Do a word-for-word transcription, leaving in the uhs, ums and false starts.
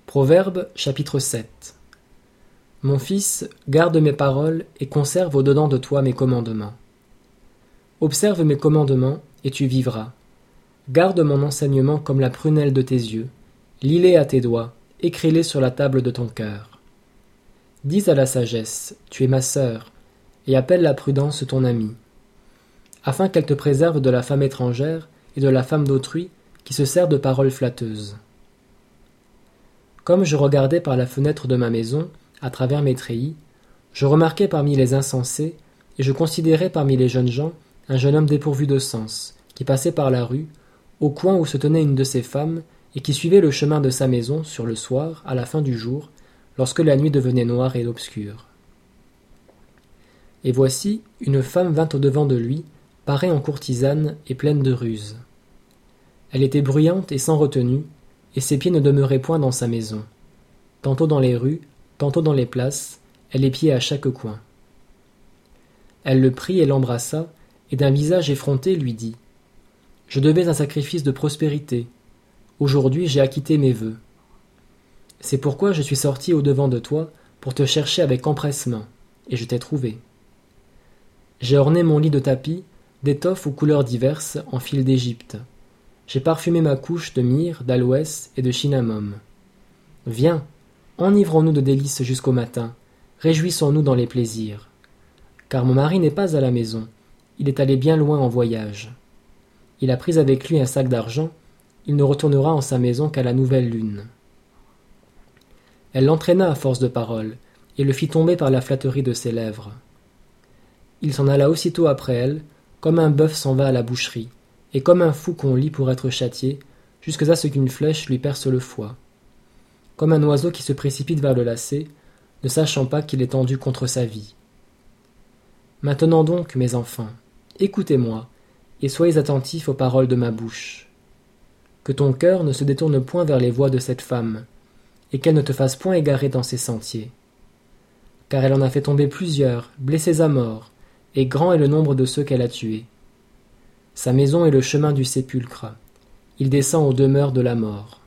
Proverbe chapitre sept. Mon fils, garde mes paroles et conserve au-dedans de toi mes commandements. Observe mes commandements et tu vivras. Garde mon enseignement comme la prunelle de tes yeux, lis-les à tes doigts, écris-les sur la table de ton cœur. Dis à la sagesse, tu es ma sœur, et appelle la prudence ton amie, afin qu'elle te préserve de la femme étrangère et de la femme d'autrui qui se sert de paroles flatteuses. Comme je regardais par la fenêtre de ma maison, à travers mes treillis, je remarquai parmi les insensés, et je considérais parmi les jeunes gens un jeune homme dépourvu de sens, qui passait par la rue, au coin où se tenait une de ses femmes, et qui suivait le chemin de sa maison sur le soir, à la fin du jour, lorsque la nuit devenait noire et obscure. Et voici, une femme vint au-devant de lui, parée en courtisane et pleine de ruse. Elle était bruyante et sans retenue, et ses pieds ne demeuraient point dans sa maison. Tantôt dans les rues, tantôt dans les places, elle épiait à chaque coin. Elle le prit et l'embrassa, et d'un visage effronté lui dit « Je devais un sacrifice de prospérité. Aujourd'hui j'ai acquitté mes vœux. C'est pourquoi je suis sorti au-devant de toi pour te chercher avec empressement, et je t'ai trouvé. J'ai orné mon lit de tapis, d'étoffes aux couleurs diverses en fil d'Égypte. J'ai parfumé ma couche de myrrhe, d'aloès et de cinnamome. Viens, enivrons-nous de délices jusqu'au matin, réjouissons-nous dans les plaisirs. Car mon mari n'est pas à la maison, il est allé bien loin en voyage. Il a pris avec lui un sac d'argent, il ne retournera en sa maison qu'à la nouvelle lune. » Elle l'entraîna à force de paroles, et le fit tomber par la flatterie de ses lèvres. Il s'en alla aussitôt après elle, comme un bœuf s'en va à la boucherie, et comme un fou qu'on lie pour être châtié, jusqu'à ce qu'une flèche lui perce le foie. Comme un oiseau qui se précipite vers le lacet, ne sachant pas qu'il est tendu contre sa vie. Maintenant donc, mes enfants, écoutez-moi, et soyez attentifs aux paroles de ma bouche. Que ton cœur ne se détourne point vers les voies de cette femme, et qu'elle ne te fasse point égarer dans ses sentiers. Car elle en a fait tomber plusieurs, blessés à mort, et grand est le nombre de ceux qu'elle a tués. Sa maison est le chemin du sépulcre, il descend aux demeures de la mort.